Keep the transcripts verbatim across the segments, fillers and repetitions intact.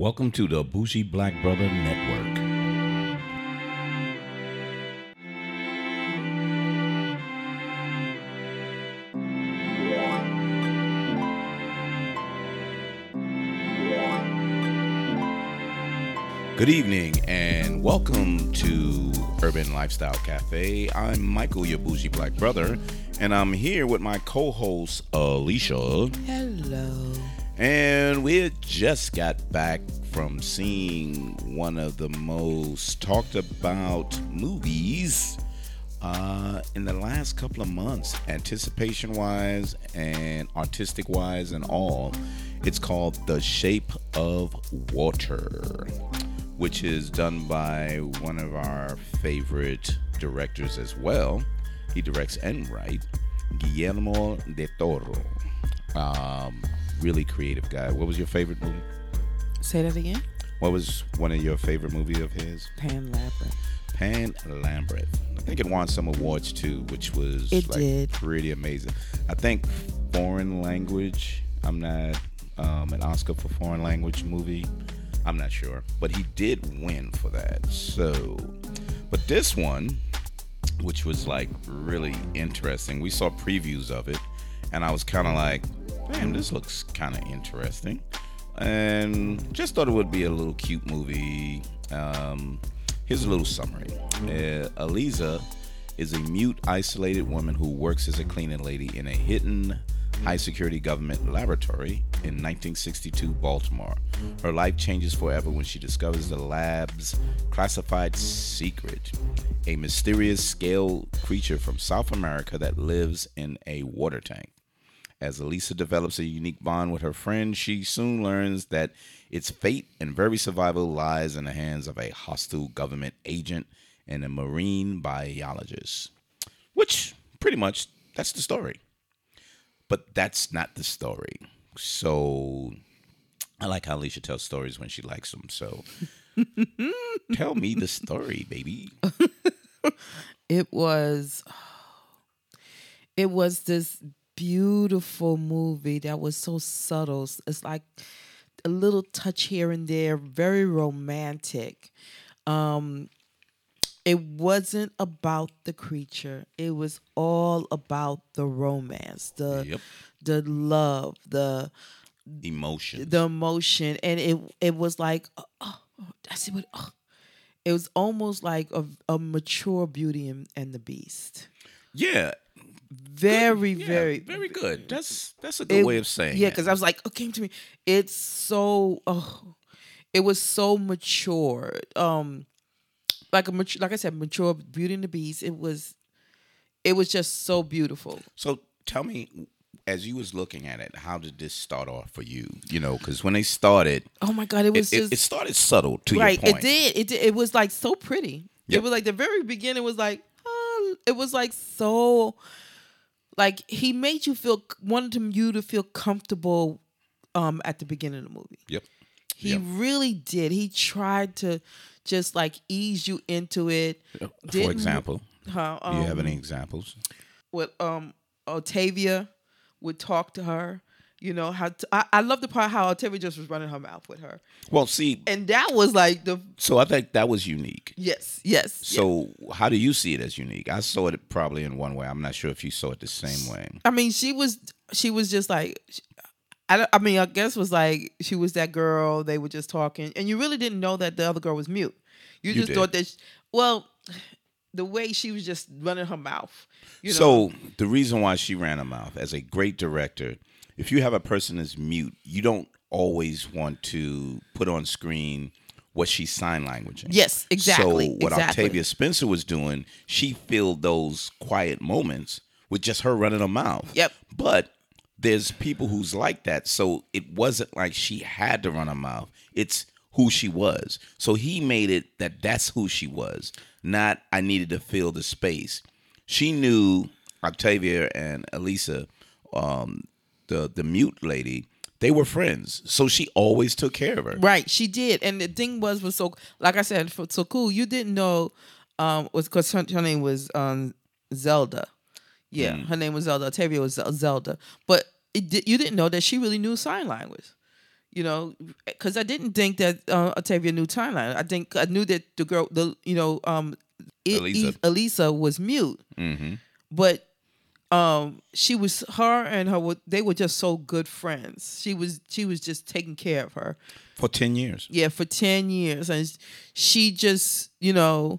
Welcome to the Bougie Black Brother Network. Good evening and welcome to Urban Lifestyle Cafe. I'm Michael, your bougie black brother, and I'm here with my co-host Alicia. Hello. And we had just got back from seeing one of the most talked about movies uh, in the last couple of months, anticipation wise and artistic wise and all. It's called The Shape of Water, which is done by one of our favorite directors as well. He directs and writes, Guillermo del Toro. Um, really creative guy. What was your favorite movie? Say that again. What was one of your favorite movies of his? Pan Labyrinth. Pan Labyrinth. I think it won some awards too, which was It like did. pretty amazing. I think foreign language. I'm not um, an Oscar for foreign language movie. I'm not sure, but he did win for that. So, but this one, which was like really interesting, we saw previews of it, and I was kind of like, damn, this looks kind of interesting, and just thought it would be a little cute movie. Um, here's a little summary. Uh, Eliza is a mute, isolated woman who works as a cleaning lady in a hidden high-security government laboratory in nineteen sixty-two Baltimore. Her life changes forever when she discovers the lab's classified secret, a mysterious scale creature from South America that lives in a water tank. As Elisa develops a unique bond with her friend, she soon learns that its fate and very survival lies in the hands of a hostile government agent and a marine biologist. Which, pretty much, that's the story. But that's not the story. So, I like how Alicia tells stories when she likes them. So, tell me the story, baby. It was it was this beautiful movie that was so subtle. It's like a little touch here and there, very romantic. Um it wasn't about the creature. It was all about the romance, the Yep. the love, the Emotions. the emotion, and it it was like, oh, oh, that's what. Oh. It was almost like a, a mature Beauty and, and the Beast. Yeah. Very, Yeah, very, very good. That's that's a good it- way of saying yeah. it. Because I was like, it came to me. It's so. Oh, it was so mature. Um, like a mature, like I said, mature Beauty and the Beast. It was. It was just so beautiful. So tell me, as you was looking at it, how did this start off for you? You know, because when they started, Oh my God! It it, was it, just it started subtle to right. your It point. did. It did. It was like so pretty. Yep. It was like the very beginning was like, oh, it was like so, like he made you feel wanted him- you to feel comfortable, um, at the beginning of the movie. Yep. He Yep. really did. He tried to just like ease you into it. For Didn't- example, Huh, do you have um, any examples? With um Octavia would talk to her. You know how t- I, I love the part how Octavia just was running her mouth with her, Well, see, and that was like the so I think that was unique. yes, yes. So how do you see it as unique? I saw it probably in one way. I'm not sure if you saw it the same way. I mean, she was she was just like, I, don't- I mean, I guess was like she was that girl. They were just talking, and you really didn't know that the other girl was mute. You, You just did. thought that, she, well, the way she was just running her mouth. You know? So the reason why she ran her mouth, as a great director, if you have a person that's mute, you don't always want to put on screen what she's sign languaging. Yes, exactly, So what exactly. Octavia Spencer was doing, she filled those quiet moments with just her running her mouth. Yep. But there's people who's like that, so it wasn't like she had to run her mouth. It's who she was. So he made it that that's who she was, not I needed to fill the space. She knew Octavia and Elisa, um, the the mute lady, they were friends. So she always took care of her. Right, she did, and the thing was was so like I said, for, so cool. You didn't know, um, was because her, her name was um Zelda. Yeah, her name was Zelda. Octavia was Zel- Zelda, but it, di- you didn't know that she really knew sign language. You know, because I didn't think that uh, Octavia knew timeline. I think I knew that the girl, the you know, um, it, Elisa. E- Elisa was mute, Mm-hmm. but um, she was her and her. were- They were just so good friends. She was she was just taking care of her. For ten years. Yeah, for ten years, and she just you know,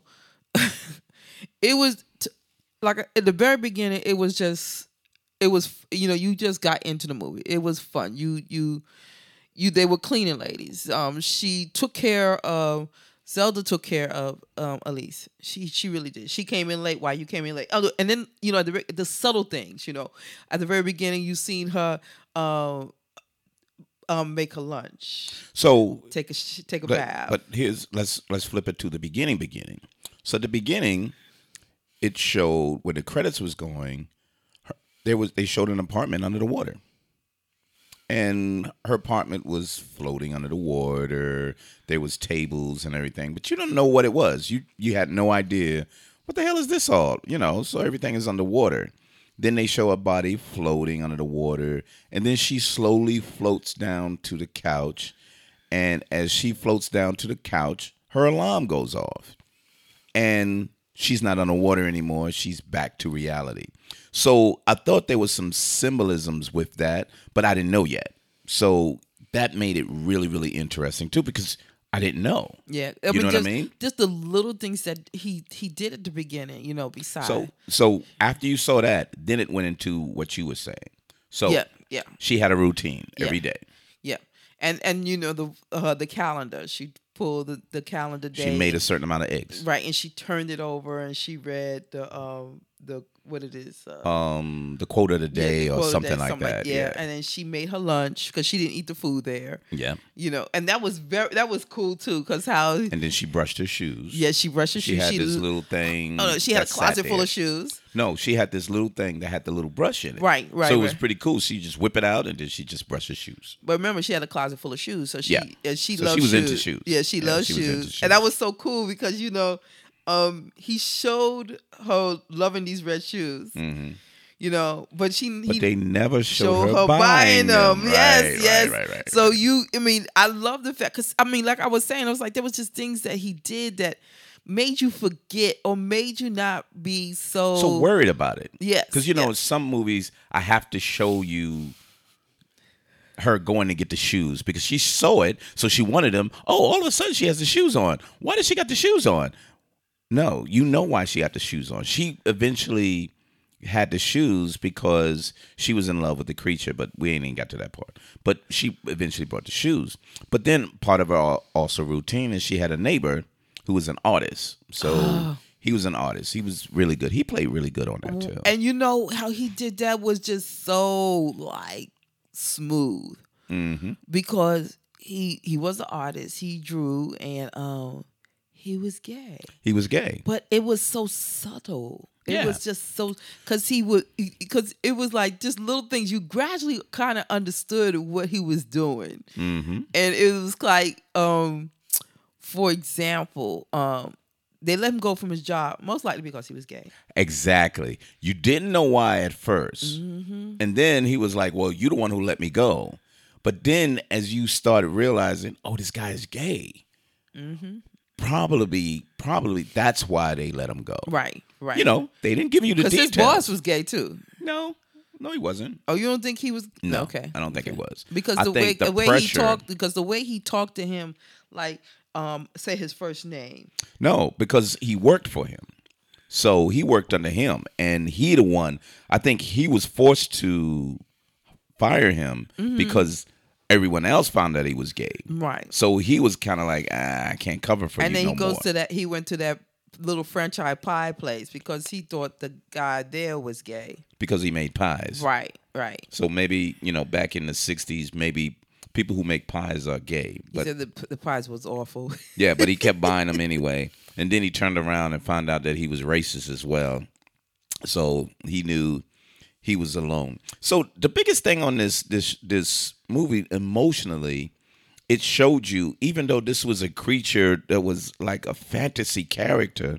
it was t- like at the very beginning. It was just it was you know you just got into the movie. It was fun. You you you they were cleaning ladies. Um, she took care of Zelda. Took care of um Elise. She she really did. She came in late. Why you came in late? Oh, and then you know the the subtle things. You know, at the very beginning, you seen her um um make her lunch, So, take a sh- take a but, bath. but here's let's let's flip it to the beginning. Beginning. So the beginning, it showed when the credits was going, her, there was they showed an apartment under the water, and her apartment was floating under the water. There was tables and everything, but you don't know what it was. You you had no idea what the hell is this all, you know. So everything is underwater. Then they show a body floating under the water, and then she slowly floats down to the couch. And as she floats down to the couch, her alarm goes off, and she's not underwater anymore. She's back to reality. So I thought there was some symbolisms with that, but I didn't know yet. So that made it really, really interesting too, because I didn't know. Yeah, I You mean, know what just, I mean? Just the little things that he he did at the beginning, you know. Besides, So so after you saw that, then it went into what you were saying. So yeah, yeah, she had a routine every Yeah. day. yeah, and and you know the uh, the calendar. She pulled the, the calendar day. She made a certain amount of eggs. right, and she turned it over and she read the um the what it is. Uh, Um, the quote of the yeah, day the or quote of something day, like something that. yeah. Yeah. and then she made her lunch because she didn't eat the food there. Yeah. You know, and that was very that was cool too because how And then she brushed her shoes. yeah she brushed her She shoes. had she this l- little thing. oh no she had a that sat closet full there. of shoes. No, she had this little thing that had the little brush in it. Right, right, So it was right. pretty cool. She just whip it out and then she just brush her shoes. But remember, she had a closet full of shoes, so she Yeah. and she So loved she was shoes. into shoes. Yeah, she Yeah, loves she was into shoes. shoes. and that was so cool because you know, um, he showed her loving these red shoes. hmm You know, but she But he they never showed showed her, her buying them. Yes, Right, yes. Right, right, right. So you, I mean, I love the fact because I mean, like I was saying, I was like there was just things that he did that made you forget or made you not be so so worried about it. Yes, Because, you know, in yes. some movies, I have to show you her going to get the shoes because she saw it, so she wanted them. Oh, all of a sudden she has the shoes on. Why does she got the shoes on? No, you know why she got the shoes on. She eventually had the shoes because she was in love with the creature, but we ain't even got to that part. But she eventually brought the shoes. But then part of her al- also routine is she had a neighbor who was an artist. So he was an artist. He was really good. He played really good on that too. And you know how he did that was just so like smooth hmm because he he was an artist. He drew and um he was gay, He was gay. but it was so subtle. It Yeah. was just so because he would because it was like just little things. You gradually kind of understood what he was doing, hmm and it was like um for example um. They let him go from his job, most likely because he was gay. Exactly. You didn't know why at 1st Mm-hmm. And then he was like, well, you're the one who let me go. But then as you started realizing, oh, this guy is gay. Mm-hmm. Probably, probably that's why they let him go. Right, right. You know, they didn't give you the because details. his boss was gay too. No, no, he wasn't. Oh, you don't think he was? No, okay. I don't think okay. it was. Because I the way think the the way pressure- he talked, because the way he talked to him, like um, say his first name. No, because he worked for him. So he worked under him, and he the one. I think he was forced to fire him Mm-hmm. because everyone else found that he was gay. Right. So he was kind of like, ah, I can't cover for And you then no he goes more. to that. He went to that little franchise pie place because he thought the guy there was gay. because he made pies. Right. Right. So maybe, you know, back in the sixties, maybe people who make pies are gay. He But said the the pies was awful. yeah, but he kept buying them anyway. And then he turned around and found out that he was racist as well. So he knew he was alone. So the biggest thing on this this this movie emotionally, it showed you, even though this was a creature that was like a fantasy character,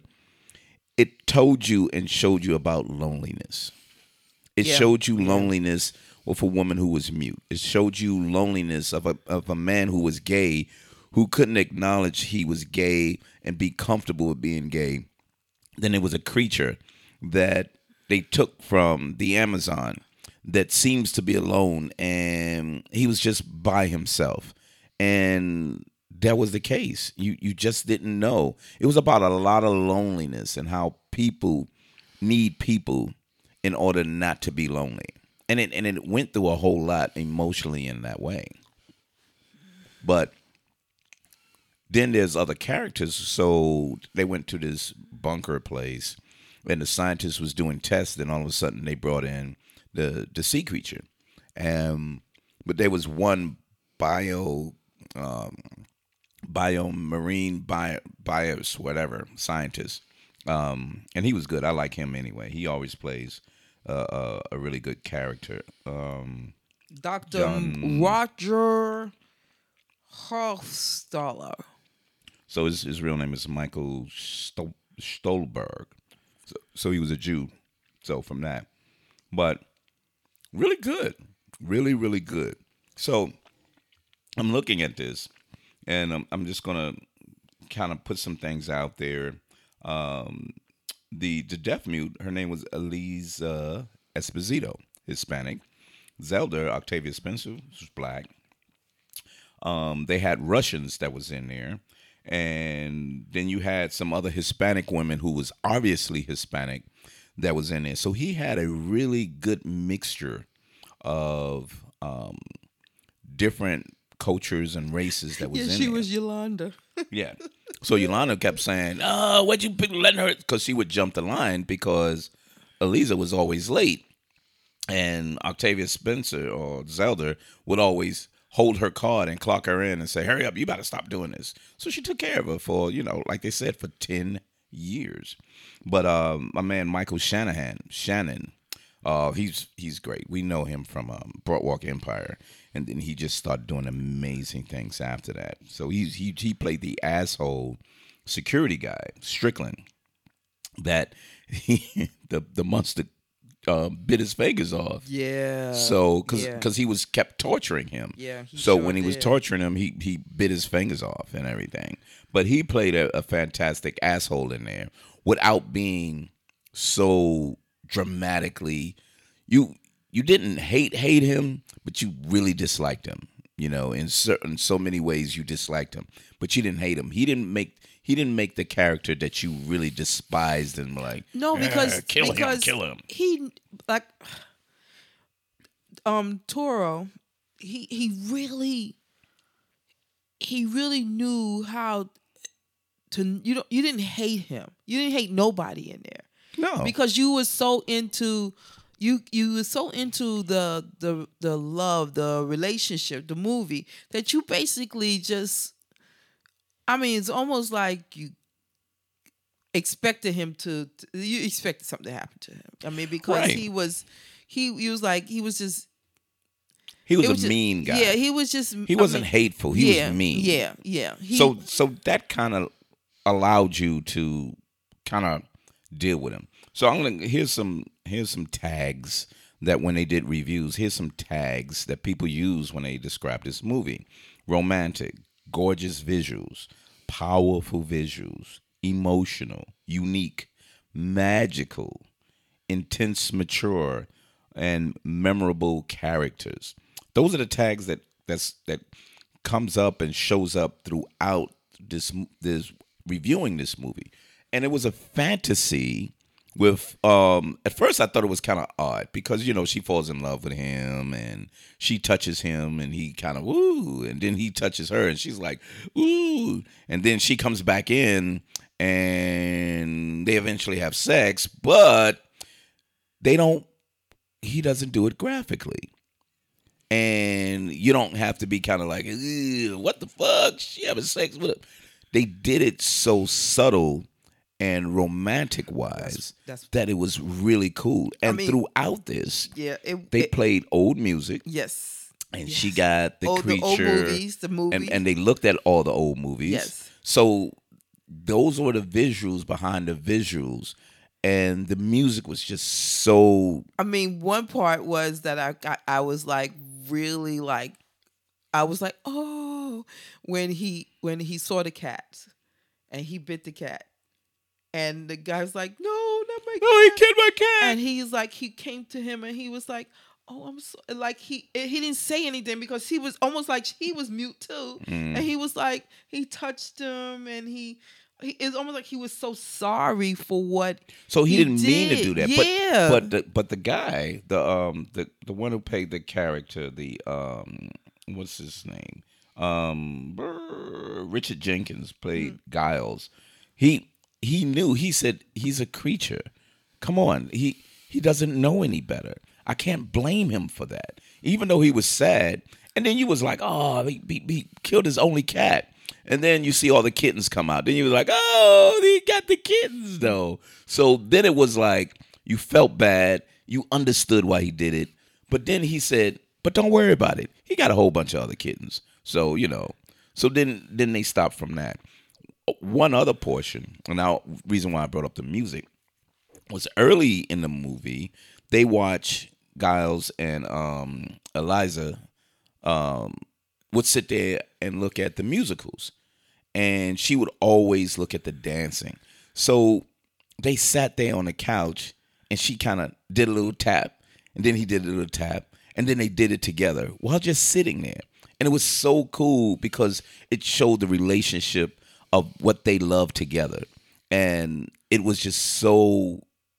it told you and showed you about loneliness. It Yeah. showed you loneliness with a woman who was mute. It showed you loneliness of a of a man who was gay, who couldn't acknowledge he was gay and be comfortable with being gay. Then it was a creature that they took from the Amazon that seems to be alone, and he was just by himself. And that was the case. You you just didn't know. It was about a lot of loneliness and how people need people in order not to be lonely. And it and it went through a whole lot emotionally in that way. But then there's other characters. So they went to this bunker place, and the scientist was doing tests, and all of a sudden they brought in the the sea creature. Um, but there was one bio um, biomarine bio, bios whatever scientist, um, and he was good. I like him anyway. He always plays uh, a, a really good character. Um, Doctor John- Roger Hofstadter. So his, his real name is Michael Stol- Stolberg. So, so he was a Jew. So from that, but really good, really really good. So I'm looking at this, and I'm, I'm just gonna kind of put some things out there. Um, the the deaf mute, her name was Elise uh, Esposito, Hispanic. Zelda, Octavia Spencer, was black. Um, they had Russians that was in there. And then you had some other Hispanic women who was obviously Hispanic that was in there. So he had a really good mixture of um, different cultures and races that was Yeah, in she there. was Yolanda. Yeah. So Yolanda kept saying, "Oh, what you pick- letting her?" Because she would jump the line because Eliza was always late, and Octavia Spencer or Zelda would always hold her card and clock her in and say, "Hurry up, you got to stop doing this." So she took care of her for, you know, like they said, for ten years. But um, my man Michael Shanahan, Shannon, uh, he's he's great. We know him from um, Broadwalk Empire, and then he just started doing amazing things after that. So he he he played the asshole security guy, Strickland, that he, the the monster uh, bit his fingers off. Yeah. So, because yeah. he was kept torturing him. Yeah, he So sure when he was did. torturing him, he he bit his fingers off and everything. But he played a, a fantastic asshole in there without being so dramatically. You you didn't hate hate him, but you really disliked him. You know, in certain so many ways you disliked him, but you didn't hate him. He didn't make he didn't make the character that you really despised and like No, because "Ah, kill because him, kill him." He like um Toro. He he really he really knew how to you don't you didn't hate him. You didn't hate nobody in there No, because you were so into you you were so into the the the love, the relationship, the movie that you basically just. I mean, it's almost like you expected him to, to you expected something to happen to him. I mean, because Right. he was he, he was like he was just he was it a was just- mean guy. Yeah, he was just He I wasn't mean, hateful. He yeah, was mean. Yeah, yeah. He, So so that kind of allowed you to kind of deal with him. So I'm gonna here's some here's some tags that when they did reviews, here's some tags that people use when they describe this movie. Romantic, gorgeous visuals, powerful visuals, emotional, unique, magical, intense, mature, and memorable characters. Those are the tags that that's that comes up and shows up throughout this this reviewing this movie. And it was a fantasy with um at first I thought it was kind of odd because you know she falls in love with him and she touches him and he kind of woo, and then he touches her and she's like ooh, and then she comes back in and they eventually have sex, but they don't he doesn't do it graphically. And you don't have to be kind of like, "Ew, what the fuck? She having sex with him." They did it so subtle and romantic wise That's- that's- that it was really cool. And mean, throughout this, yeah, it, they it- played old music, yes, and yes. she got the old, creature, the old movies, the movies, and, and they looked at all the old movies. Yes. So those were the visuals behind the visuals, and the music was just so. I mean, one part was that I got, I was like really like I was like, oh, when he when he saw the cat and he bit the cat, and the guy was like, no, not my cat. Oh, he killed my cat. And he's like, he came to him and he was like, oh, I'm so like he he didn't say anything because he was almost like he was mute too, Mm. and he was like he touched him and he. He, it's almost like he was so sorry for what. So he, he didn't mean to did. do that. Yeah. But but the but the guy, the um the the one who played the character, the um what's his name? Um brr, Richard Jenkins played Mm. Giles. He he knew. He said he's a creature. Come on. He he doesn't know any better. I can't blame him for that. Even though he was sad. And then you was like, oh, he, he, he killed his only cat. And then you see all the kittens come out. Then you was like, oh, he got the kittens, though. So then it was like you felt bad. You understood why he did it. But then he said, but don't worry about it. He got a whole bunch of other kittens. So, you know. So then, then they stopped from that. One other portion, and now reason why I brought up the music, was early in the movie, they watch Giles and um, Eliza um, would sit there and look at the musicals. And she would always look at the dancing. So they sat there on the couch and she kind of did a little tap. And then he did a little tap. And then they did it together while just sitting there. And it was so cool because it showed the relationship of what they loved together. And it was just so,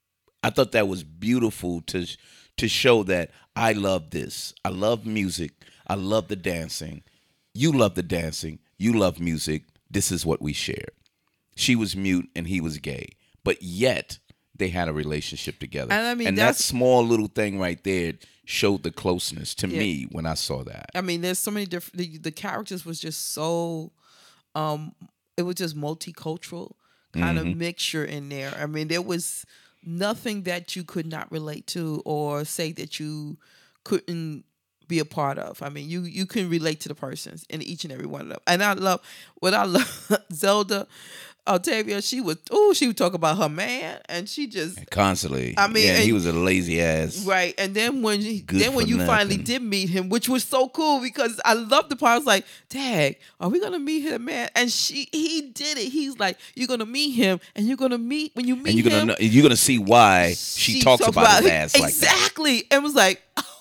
I thought that was beautiful to to show that I love this. I love music. I love the dancing. You love the dancing. You love music. This is what we share. She was mute and he was gay. But yet they had a relationship together. And I mean, and that that's- small little thing right there showed the closeness to Yeah. me when I saw that. I mean, there's so many different. The, the characters was just so. Um, it was just multicultural kind Mm-hmm. of mixture in there. I mean, there was nothing that you could not relate to or say that you couldn't be a part of. I mean, you you can relate to the persons in each and every one of them. And I love what I love Zelda Octavia. She would oh she would talk about her man, and she just Constantly. I mean, yeah, and he and- was a lazy ass. right. And then when he, Good then when for you finally nothing. did meet him, which was so cool because I loved the part. I was like, "Dad, are we gonna meet him, man?" And she he did it. He's like, "You're gonna meet him, and you're gonna meet when you meet And you're gonna him." know, you're gonna see why she, talks about, his ass like that. exactly. And was like,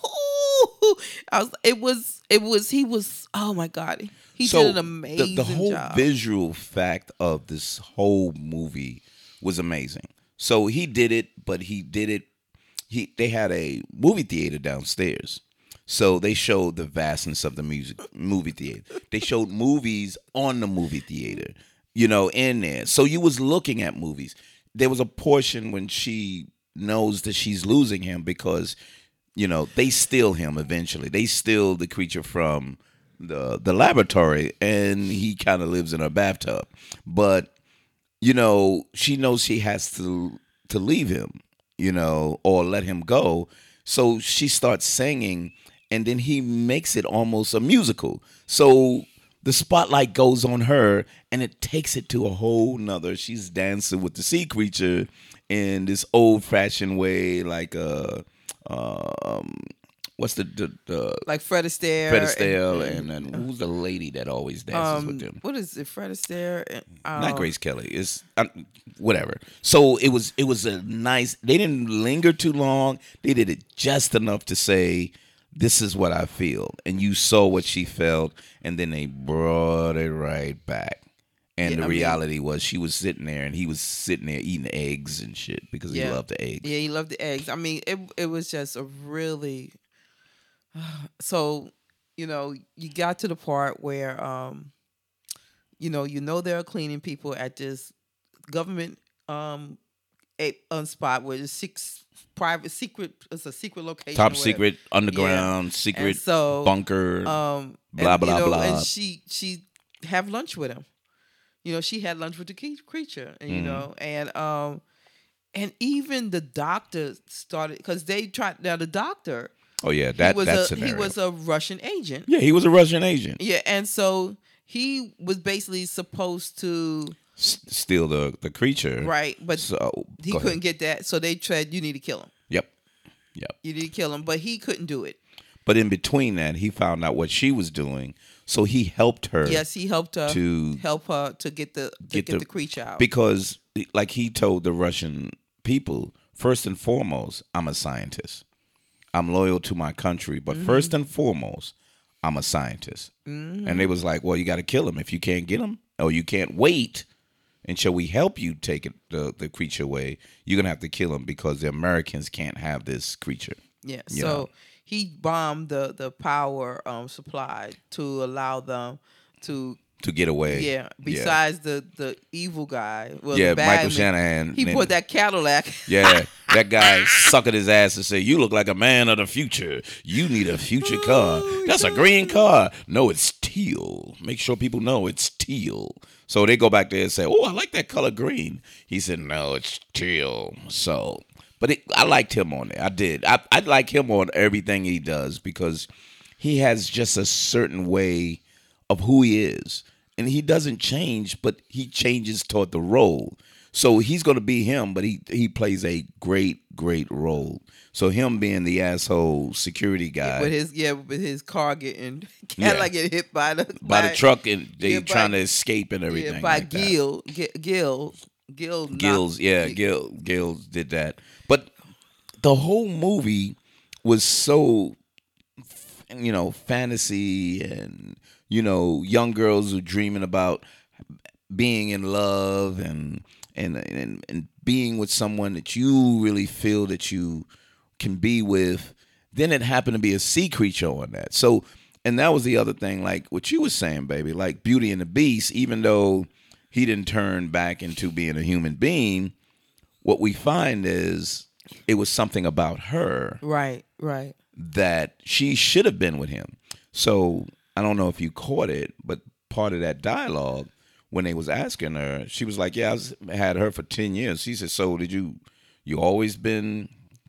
oh, I was. It was. It was. He was. Oh my god. He So did an amazing the, the whole job. visual fact of this whole movie was amazing. So he did it, but he did it. He they had a movie theater downstairs, so they showed the vastness of the music movie theater. They showed movies on the movie theater, you know, in there. So you was looking at movies. There was a portion when she knows that she's losing him because, you know, they steal him eventually. They steal the creature from the the laboratory, and he kind of lives in her bathtub. But you know, she knows she has to to leave him, you know, or let him go. So she starts singing, and then he makes it almost a musical. So the spotlight goes on her, and it takes it to a whole nother. She's dancing with the sea creature in this old fashioned way, like uh um. What's the the, the like Fred Astaire. Fred Astaire and, and, then who's the lady that always dances um, with him? what is it? Fred Astaire. and, Um, Not Grace Kelly. It's um, whatever. So it was it was a nice. They didn't linger too long. They did it just enough to say, "This is what I feel," and you saw what she felt, and then they brought it right back. And Yeah, the I mean- reality was, she was sitting there, and he was sitting there eating eggs and shit because he Yeah. loved the eggs. Yeah, he loved the eggs. I mean, it it was just a really. So, you know, you got to the part where, um, you know, you know there are cleaning people at this government um, a, um spot where it's six private secret. It's a secret location. Top or whatever. secret, underground, And secret so, bunker. Um, blah, and, you blah, know, blah. And she she have lunch with him. You know, she had lunch with the key- creature, and you Mhm. know, and um, and even the doctor started because they tried. Now the doctor. oh yeah, that he was that a scenario. he was a Russian agent. yeah, he was a Russian agent. Yeah, and so he was basically supposed to s- steal the the creature. Right, but So he go couldn't ahead. get that, so they said you need to kill him. Yep. Yep. You need to kill him, but he couldn't do it. But in between that, he found out what she was doing, so he helped her. Yes, he helped her to help her to get the to get get, the- the, creature out. because, like he told the Russian people, first and foremost, I'm a scientist. I'm loyal to my country, but Mm-hmm. first and foremost, I'm a scientist. Mm-hmm. And they was like, well, you got to kill him if you can't get him, or you can't wait until we help you take it, the the creature away. You're gonna have to kill him because the Americans can't have this creature. Yeah. You So know. he bombed the the power um, supply to allow them to. To get away. Yeah. Besides the the evil guy, well, Yeah, the bad Michael man, Shanahan. He then- put that Cadillac. Yeah, that guy sucking his ass and say, "You look like a man of the future. You need a future car. That's a green car. No, it's teal. Make sure people know it's teal." So they go back there and say, "Oh, I like that color green." He said, "No, it's teal." So, but it, I liked him on it. I did. I I like him on everything he does because he has just a certain way of who he is. And he doesn't change, but he changes toward the role. So he's going to be him, but he he plays a great, great role. So him being the asshole security guy With his yeah, with his car getting Yeah. Cadillac getting hit by the by the truck and they yeah, by- trying to escape and yeah, everything. by like that. Gil, Gil, Gil, Gil, knocked- Gills, yeah, Gil, Gills did that. But the whole movie was so, you know, fantasy and, you know, young girls who dreaming about being in love and and and and being with someone that you really feel that you can be with. Then it happened to be a sea creature on that. So, and that was the other thing, like what you were saying, baby, like Beauty and the Beast, even though he didn't turn back into being a human being, what we find is it was something about her Right, right. that she should have been with him. So I don't know if you caught it, but part of that dialogue when they was asking her, she was like, "Yeah, I was, had her for ten years." She said, "So did you? You always been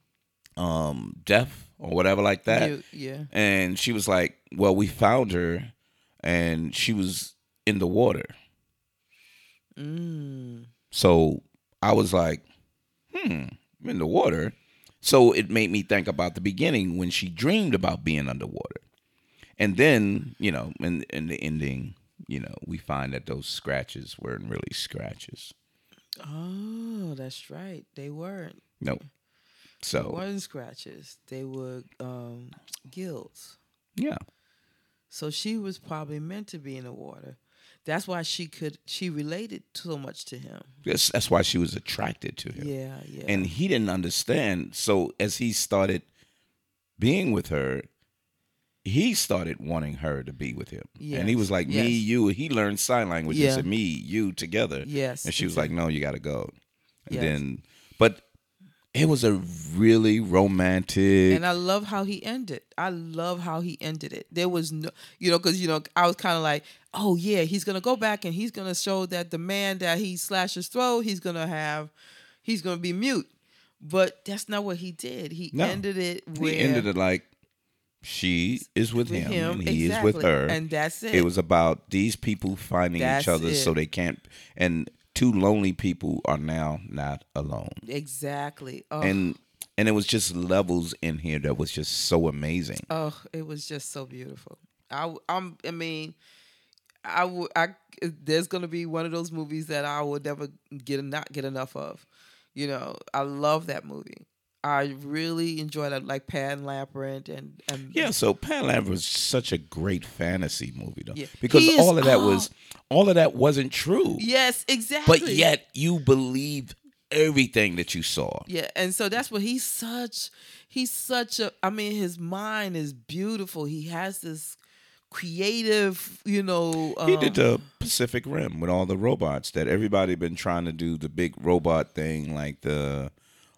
um, deaf or whatever like that?" You- yeah. And she was like, "Well, we found her, and she was in the water." Mm. So I was like, "Hmm, in the water." So it made me think about the beginning when she dreamed about being underwater. And then, you know, in, in the ending, you know, we find that those scratches weren't really scratches. Oh, that's right. They weren't. No. They So, weren't scratches. They were um, gills. yeah. So she was probably meant to be in the water. That's why she could. She related so much to him. That's, that's why she was attracted to him. Yeah, yeah. And he didn't understand. So as he started being with her, he started wanting her to be with him. And he Yes, was like, me, yes. you. He learned sign language Yeah. and said, me, you together. Yes, And she was like, no, you got to go. And Yes. then, but it was a really romantic. And I love how he ended. I love how he ended it. There was no, you know, because, you know, I was kind of like, oh, yeah, he's going to go back and he's going to show that the man that he slashed his throat, he's going to have, he's going to be mute. But that's not what he did. He No. ended it where. He ended it like she is with, with him, him, and he is with exactly. her. And that's it. It was about these people finding That's each other it. so they can't. And two lonely people are now not alone. Exactly. Oh, And and it was just levels in here that was just so amazing. oh, it was just so beautiful. I, w- I'm, I mean, I would, I, there's gonna be one of those movies that I would never get not get enough of. You know, I love that movie. I really enjoyed it, like Pan Labyrinth and and Yeah, so Pan Labyrinth was such a great fantasy movie though, Yeah. because He is all of that all- was all of that wasn't true. yes, exactly. But yet you believed everything that you saw. yeah, and so that's what he's such. He's such a. I mean, his mind is beautiful. He has this creative, you know. He um, did the Pacific Rim with all the robots that everybody been trying to do the big robot thing like the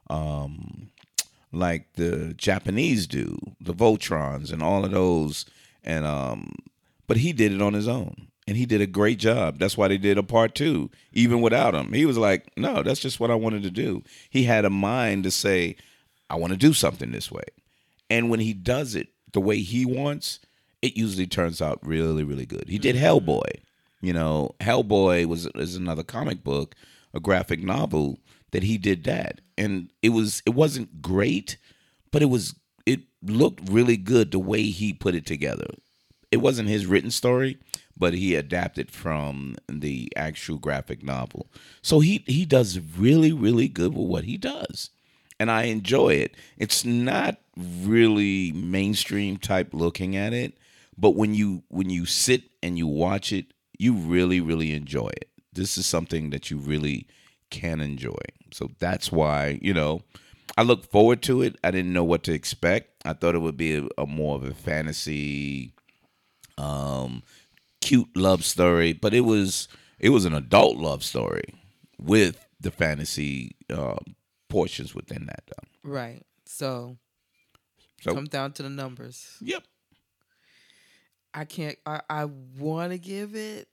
um like the Japanese do, the Voltrons and all of those and um but he did it on his own and he did a great job. That's why they did a part two even without him. He was like, "No, that's just what I wanted to do." He had a mind to say, "I want to do something this way." And when he does it the way he wants, it usually turns out really, really good. He did Hellboy. You know, Hellboy was is another comic book, a graphic novel that he did that, and it was it wasn't great, but it was it looked really good the way he put it together. It wasn't his written story, but he adapted from the actual graphic novel. So he he does really really good with what he does, and I enjoy it. It's not really mainstream type looking at it, but when you when you sit and you watch it, you really really enjoy it. This is something that you really can enjoy. So that's why, you know, I look forward to it. I didn't know what to expect. I thought it would be a, a more of a fantasy, um, cute love story, but it was it was an adult love story with the fantasy uh, portions within that. Though. Right. So, So, come down to the numbers. yep. I can't. I, I want to give it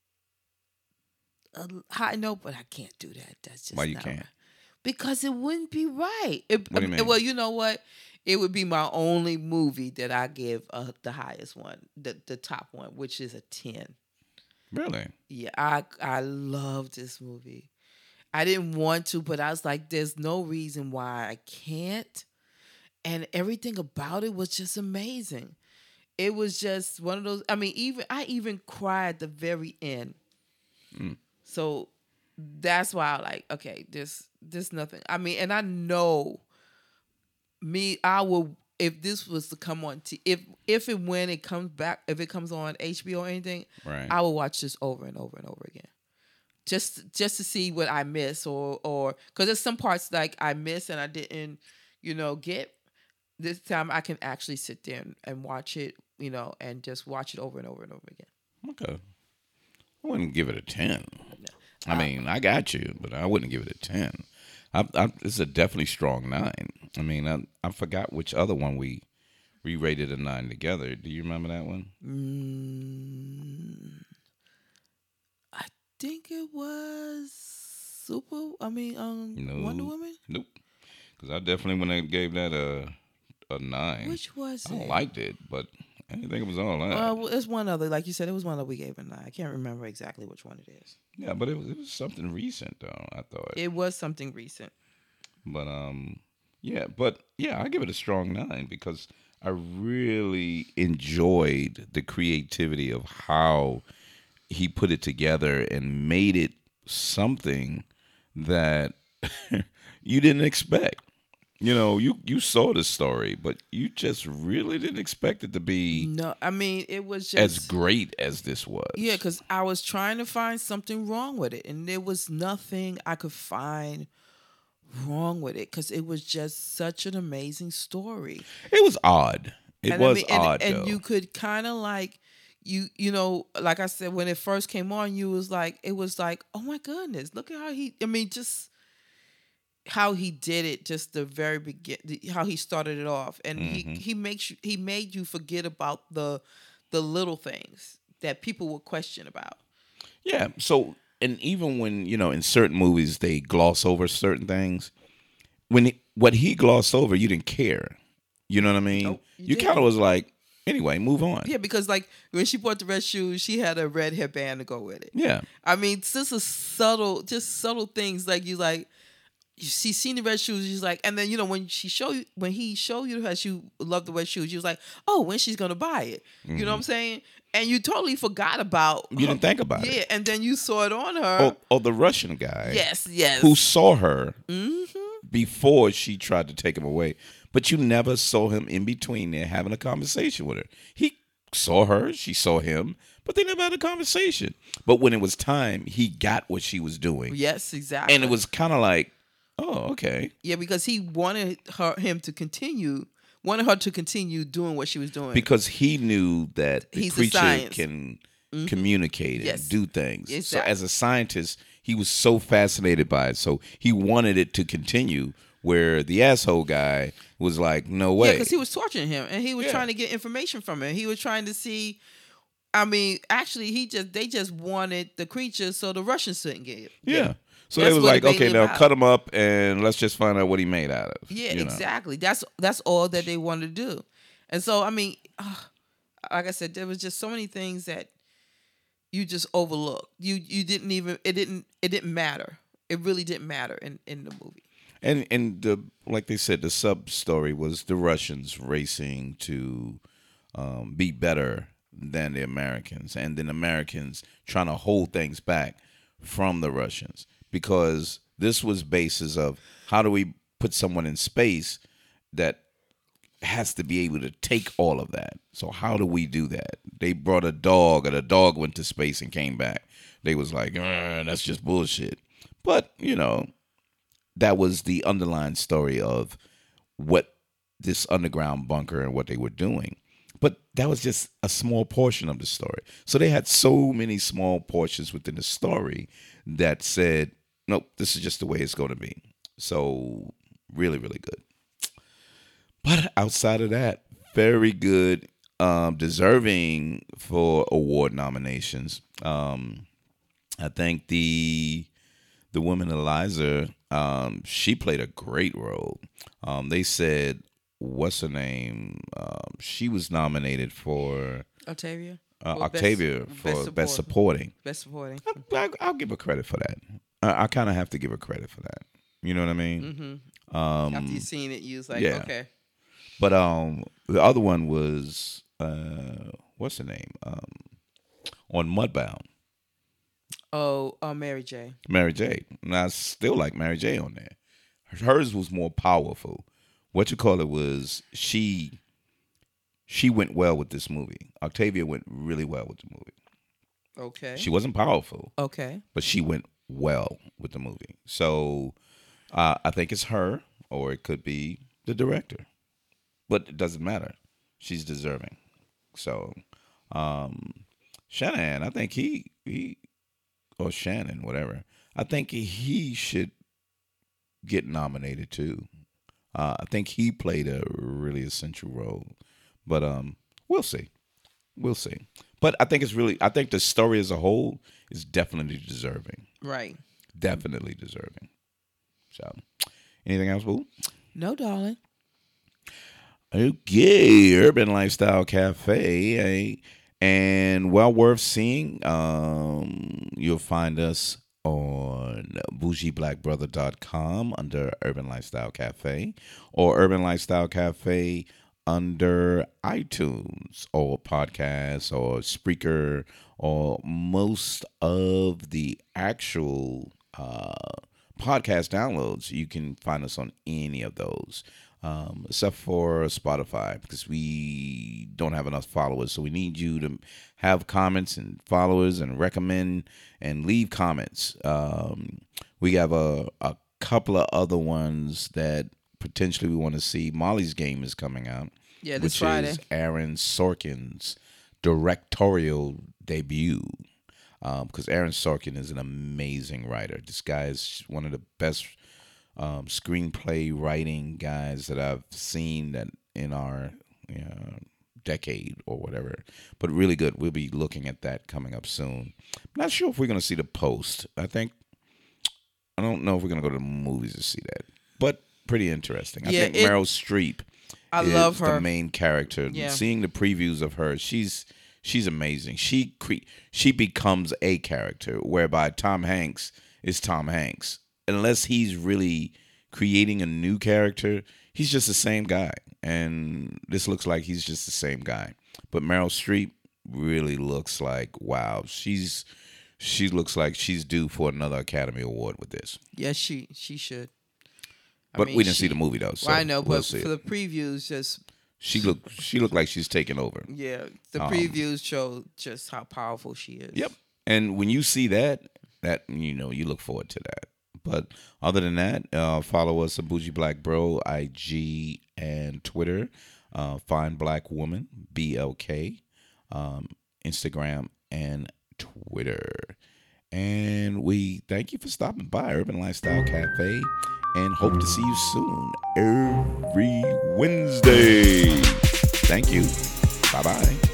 a high note, but I can't do that. That's just Why you not can't? right. Because it wouldn't be right. It, What do you mean? Well, you know what? It would be my only movie that I give uh, the highest one, the the top one, which is a ten. Really? Yeah, I I love this movie. I didn't want to, but I was like, there's no reason why I can't. And everything about it was just amazing. It was just one of those. I mean, even I even cried at the very end. Mm. So that's why I like. Okay, this this nothing. I mean, and I know me. I will if this was to come on. T- if if and when it comes back, if it comes on H B O or anything, Right. I will watch this over and over and over again. Just just to see what I miss or or because there's some parts like I miss and I didn't, you know, get. This time I can actually sit there and, and watch it, you know, and just watch it over and over and over again. Okay. I wouldn't give it a ten. No. I mean, I got you, but I wouldn't give it a ten. I, I, it's a definitely strong nine. I mean, I, I forgot which other one we we rated a nine together. Do you remember that one? Mm, I think it was Super. I mean, um, No. Wonder Woman. Nope. Because I definitely when I gave that a a nine. Which was I it? liked it, but I didn't think it was all that. Uh, well, there's one other, like you said, it was one that we gave a nine. I can't remember exactly which one it is. Yeah, but it was it was something recent though. I thought. It was something recent. But um, yeah, but yeah, I give it a strong nine because I really enjoyed the creativity of how he put it together and made it something that you didn't expect. You know, you you saw the story, but you just really didn't expect it to be No, I mean it was just as great as this was. Yeah, because I was trying to find something wrong with it, and there was nothing I could find wrong with it because it was just such an amazing story. It was odd. It and was I mean, and, odd, and though. you could kind of like you you know, like I said, when it first came on, you was like, it was like, oh my goodness, look at how he. I mean, just how he did it, just the very begin, how he started it off, and Mm-hmm. he he makes you, he made you forget about the the little things that people would question about. Yeah. So, and even when you know, in certain movies, they gloss over certain things. When it, what he glossed over, you didn't care. You know what I mean? Nope, you you kind of didn't. was like, anyway, move on. Yeah, because like when she bought the red shoes, she had a red headband to go with it. Yeah. I mean, just a subtle, just subtle things like you like. She seen the red shoes. She's like, and then you know when she show you, when he showed you her she loved the red shoes. She was like, oh, when she's gonna buy it? Mm-hmm. You know what I'm saying? And you totally forgot about. You didn't think about yeah, it. and then you saw it on her. Or, or the Russian guy. yes, yes. Who saw her Mm-hmm. before she tried to take him away, but you never saw him in between there having a conversation with her. He saw her, she saw him, but they never had a conversation. But when it was time, he got what she was doing, Yes, exactly. and it was kind of like, oh, okay, yeah, because he wanted her him to continue, wanted her to continue doing what she was doing. because he knew that the He's a creature science. can communicate and Yes. do things. So Exactly. as a scientist, he was so fascinated by it, so he wanted it to continue. Where the asshole guy was like, no way. Yeah, because he was torturing him, and he was Yeah. trying to get information from him. He was trying to see. I mean, actually, he just they just wanted the creature so the Russians couldn't get it. Yeah. So That's they was what like, it made okay, him now about. cut him up and let's just find out what he made out of. Yeah, you know? exactly. That's that's all that they wanted to do, and so I mean, uh, like I said, there was just so many things that you just overlooked. You you didn't even it didn't it didn't matter. It really didn't matter in, in the movie. And and the like they said, the sub story was the Russians racing to um, be better than the Americans, and then Americans trying to hold things back from the Russians, because this was basis of how do we put someone in space that has to be able to take all of that. So how do we do that? They brought a dog, and the dog went to space and came back. They was like, that's just bullshit. But, you know, that was the underlying story of what this underground bunker and what they were doing. But that was just a small portion of the story. So they had so many small portions within the story that said, nope, this is just the way it's going to be. So really, really good. But outside of that, very good, um, deserving for award nominations. Um, I think the the woman Eliza, um, she played a great role. Um, they said, what's her name? Um, she was nominated for Octavia. uh, Well, Octavia best- for best best supporting. supporting. Best supporting. I, I, I'll give her credit for that. I, I kind of have to give her credit for that. You know what I mean? Mm-hmm. Um, After you seen it, you was like, yeah. okay. But um, the other one was uh, what's her name? Um, on Mudbound, Oh, uh, Mary J. Mary J. And I still like Mary J. on there. Hers was more powerful. What you call it was she. She went well with this movie. Octavia went really well with the movie. Okay. She wasn't powerful, okay. but she went well with the movie. So uh, I think it's her, or it could be the director. But it doesn't matter. She's deserving. So um, Shanahan, I think he he or Shannon, whatever. I think he should get nominated too. Uh, I think he played a really essential role. But um, we'll see. We'll see. But I think it's really. I think the story as a whole is definitely deserving. Right. Definitely deserving. So, anything else, Boo? No, darling. Okay, Urban Lifestyle Cafe, eh, and well worth seeing. Um, you'll find us on bougie black brother dot com under Urban Lifestyle Cafe, or Urban Lifestyle Cafe under iTunes or podcasts or Spreaker, or most of the actual uh, podcast downloads. You can find us on any of those. Um, except for Spotify, because we don't have enough followers. So we need you to have comments and followers and recommend and leave comments. Um, we have a, a couple of other ones that potentially we want to see. Molly's Game is coming out. Yeah, this which Friday. is Aaron Sorkin's directorial debut. Because um, Aaron Sorkin is an amazing writer. This guy is one of the best Um, screenplay writing guys that I've seen that in our you know, decade or whatever, but really good. We'll be looking at that coming up soon. Not sure if we're going to see The Post. I think I don't know if we're going to go to the movies to see that, but pretty interesting. I Yeah, think it- Meryl Streep I is love her. the main character. Yeah. Seeing the previews of her, she's she's amazing. She cre- she becomes a character, whereby Tom Hanks is Tom Hanks. Unless he's really creating a new character, he's just the same guy. And this looks like he's just the same guy. But Meryl Streep really looks like, wow, she's she looks like she's due for another Academy Award with this. Yes, she she should. I But mean, we didn't she- see the movie though. So Well, I know, we'll but see for it. the previews, just she looked she looked like she's taking over. yeah, the Um, previews show just how powerful she is. Yep. And when you see that, that you know, you look forward to that. But other than that, uh, follow us at Bougie Black Bro, I G and Twitter. Uh, Find Black Woman, B L K, um, Instagram and Twitter. And we thank you for stopping by Urban Lifestyle Cafe, and hope to see you soon every Wednesday. Thank you. Bye-bye.